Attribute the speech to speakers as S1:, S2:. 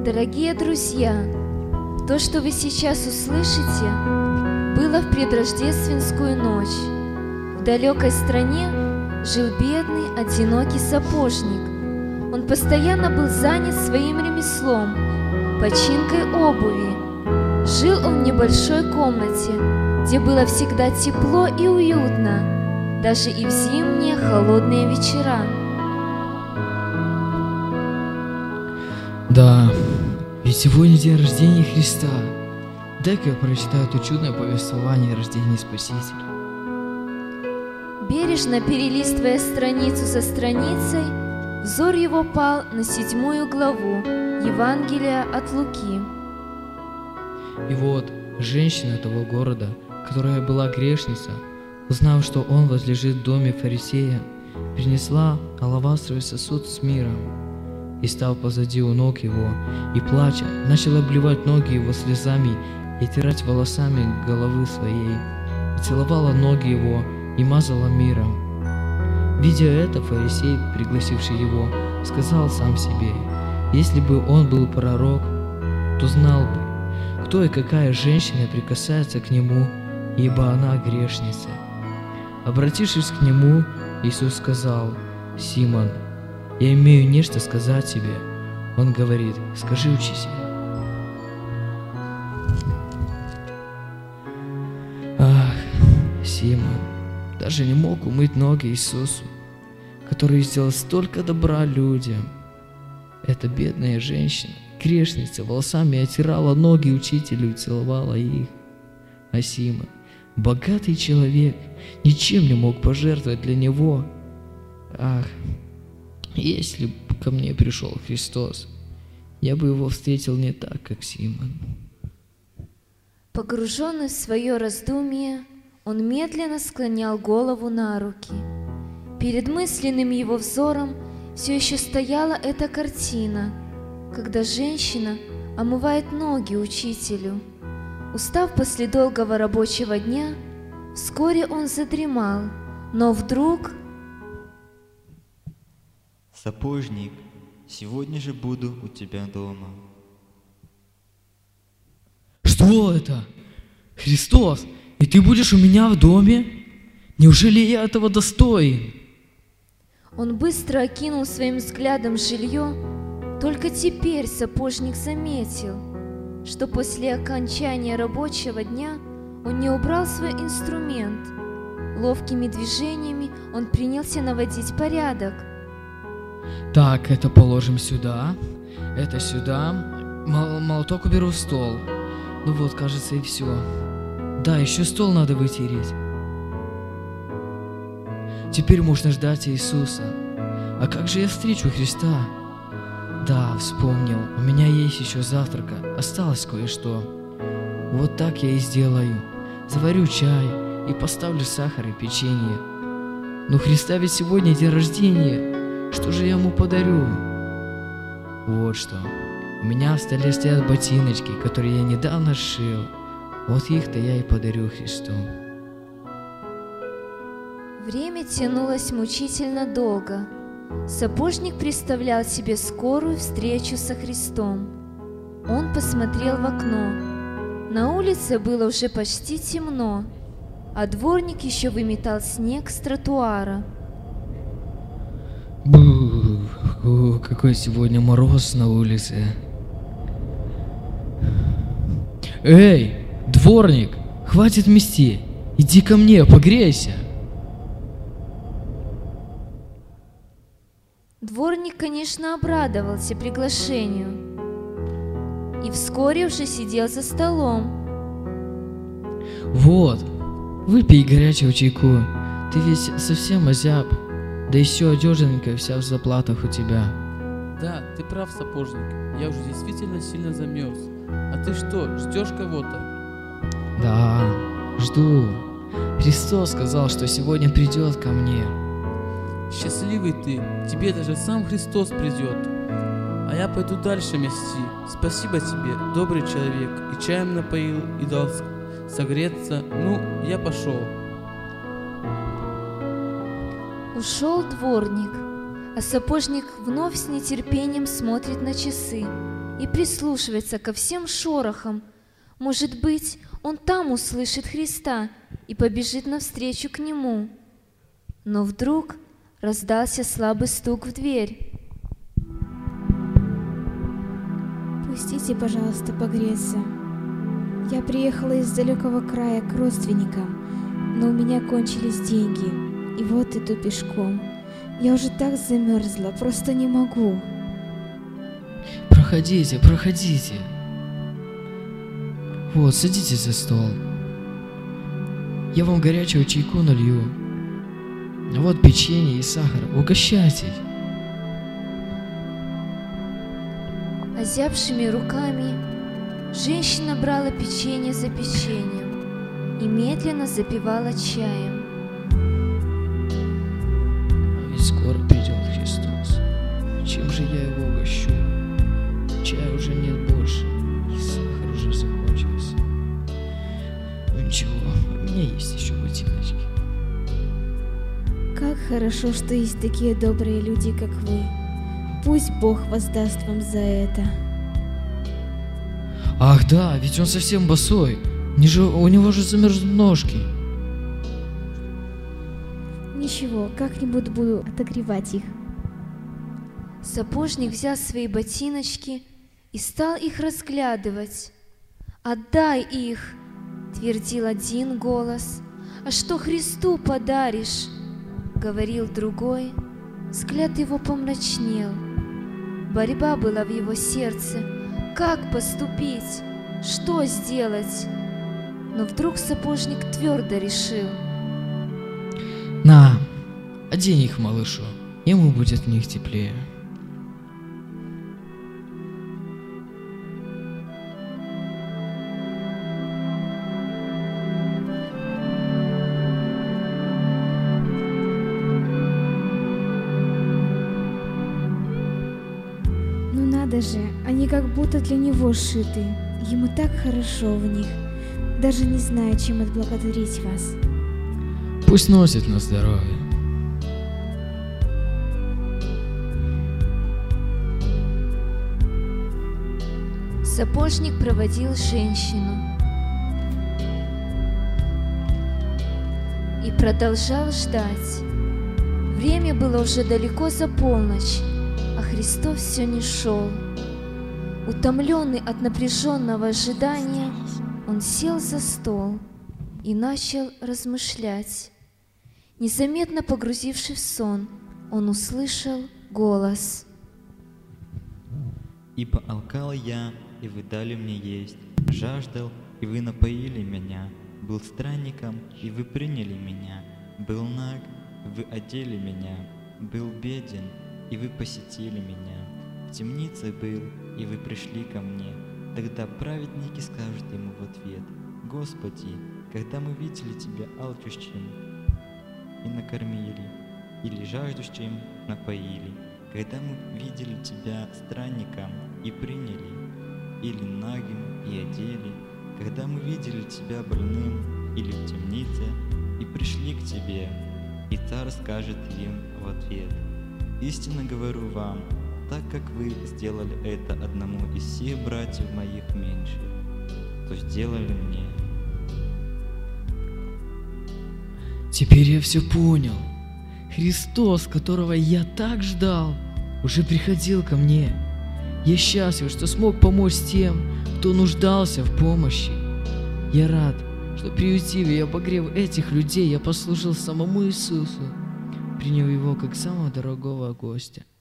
S1: Дорогие друзья, то, что вы сейчас услышите, было в предрождественскую ночь. В далекой стране жил бедный, одинокий сапожник. Он постоянно был занят своим ремеслом, починкой обуви. Жил он в небольшой комнате, где было всегда тепло и уютно, даже и в зимние холодные вечера.
S2: Да, ведь сегодня день рождения Христа. Дай-ка я прочитаю это чудное повествование о рождении Спасителя.
S1: Бережно перелистывая страницу за страницей, взор его пал на 7 главу Евангелия от Луки.
S2: И вот женщина того города, которая была грешница, узнав, что он возлежит в доме фарисея, принесла алавастровый сосуд с миром и, став позади у ног его, и, плача, начала обливать ноги его слезами и тирать волосами головы своей, и целовала ноги его, и мазала миром. Видя это, фарисей, пригласивший его, сказал сам себе: если бы он был пророк, то знал бы, кто и какая женщина прикасается к нему, ибо она грешница. Обратившись к нему, Иисус сказал: Симон, я имею нечто сказать тебе. Он говорит: скажи, учитель. Ах, Симон даже не мог умыть ноги Иисусу, который сделал столько добра людям. Эта бедная женщина, грешница, волосами оттирала ноги учителю и целовала их. А Симон, богатый человек, ничем не мог пожертвовать для него. Ах, если бы ко мне пришел Христос, я бы его встретил не так, как Симон.
S1: Погруженный в свое раздумье, он медленно склонял голову на руки. Перед мысленным его взором все еще стояла эта картина, когда женщина омывает ноги учителю. Устав после долгого рабочего дня, вскоре он задремал, но вдруг...
S3: Сапожник, сегодня же буду у тебя дома.
S2: Что это? Христос, и ты будешь у меня в доме? Неужели я этого достоин?
S1: Он быстро окинул своим взглядом жилье. Только теперь сапожник заметил, что после окончания рабочего дня он не убрал свой инструмент. Ловкими движениями он принялся наводить порядок.
S2: Так, это положим сюда, это сюда, молоток уберу в стол. Ну вот, кажется, и все. Да, еще стол надо вытереть. Теперь можно ждать Иисуса. А как же я встречу Христа? Да, вспомнил, у меня есть еще завтрака, осталось кое-что. Вот так я и сделаю. Заварю чай и поставлю сахар и печенье. Но Христа ведь сегодня день рождения. Что же я ему подарю? Вот что. У меня в столе стоят ботиночки, которые я недавно сшил. Вот их-то я и подарю Христу.
S1: Время тянулось мучительно долго. Сапожник представлял себе скорую встречу со Христом. Он посмотрел в окно. На улице было уже почти темно, а дворник еще выметал снег с тротуара.
S2: Какой сегодня мороз на улице. Эй, дворник, хватит мести, иди ко мне, погрейся.
S1: Дворник, конечно, обрадовался приглашению и вскоре уже сидел за столом.
S2: Вот, выпей горячего чайку, ты ведь совсем озяб, да еще одеженькая вся в заплатах у тебя.
S4: Да, ты прав, сапожник, я уже действительно сильно замерз. А ты что, ждешь кого-то?
S2: Да, жду. Христос сказал, что сегодня придет ко мне.
S4: Счастливый ты, к тебе даже сам Христос придет. А я пойду дальше мести. Спасибо тебе, добрый человек, и чаем напоил, и дал согреться. Ну, я пошел.
S1: Ушел дворник, а сапожник вновь с нетерпением смотрит на часы. и прислушивается ко всем шорохам. Может быть, он там услышит Христа и побежит навстречу к Нему. Но вдруг раздался слабый стук в дверь.
S5: Пустите, пожалуйста, погреться. Я приехала из далекого края к родственникам, но у меня кончились деньги, и вот иду пешком. Я уже так замерзла, просто не могу.
S2: Проходите, проходите. Вот, садитесь за стол. Я вам горячего чайку налью. Вот печенье и сахар. Угощайтесь.
S1: Озябшими руками женщина брала печенье за печеньем и медленно запивала чаем.
S2: Ведь скоро придет Христос. Чем же я его угощу? Чая уже нет больше, и сахар уже закончился. Ну ничего, у меня есть еще ботиночки.
S5: Как хорошо, что есть такие добрые люди, как вы. Пусть Бог воздаст вам за это.
S2: Ах да, ведь он совсем босой. У него же замерзнут ножки.
S5: Ничего, как-нибудь буду отогревать их.
S1: Сапожник взял свои ботиночки и стал их разглядывать. «Отдай их!» — твердил один голос. «А что Христу подаришь?» — говорил другой. Взгляд его помрачнел. Борьба была в его сердце. Как поступить? Что сделать? Но вдруг сапожник твердо решил.
S2: На, одень их малышу, ему будет в них теплее.
S5: Надо же, они как будто для него сшиты. Ему так хорошо в них. Даже не знаю, чем отблагодарить вас.
S2: Пусть носит на здоровье.
S1: Сапожник проводил женщину и продолжал ждать. Время было уже далеко за полночь, а Христос все не шел. Утомленный от напряженного ожидания, он сел за стол и начал размышлять. Незаметно погрузившись в сон, он услышал голос.
S3: «Ибо алкал я, и вы дали мне есть, жаждал, и вы напоили меня, был странником, и вы приняли меня, был наг, вы одели меня, был беден, и вы посетили меня, в темнице был, и вы пришли ко мне». Тогда праведники скажут ему в ответ: «Господи, когда мы видели Тебя алчущим и накормили, или жаждущим напоили, когда мы видели Тебя странником и приняли, или нагим и одели, когда мы видели Тебя больным или в темнице и пришли к Тебе». И царь скажет им в ответ: «Истинно говорю вам, так как вы сделали это одному из всех братьев моих меньших, то сделали мне».
S2: Теперь я все понял. Христос, которого я так ждал, уже приходил ко мне. Я счастлив, что смог помочь тем, кто нуждался в помощи. Я рад, что приютив и обогрев этих людей, я послужил самому Иисусу, приняв его как самого дорогого гостя.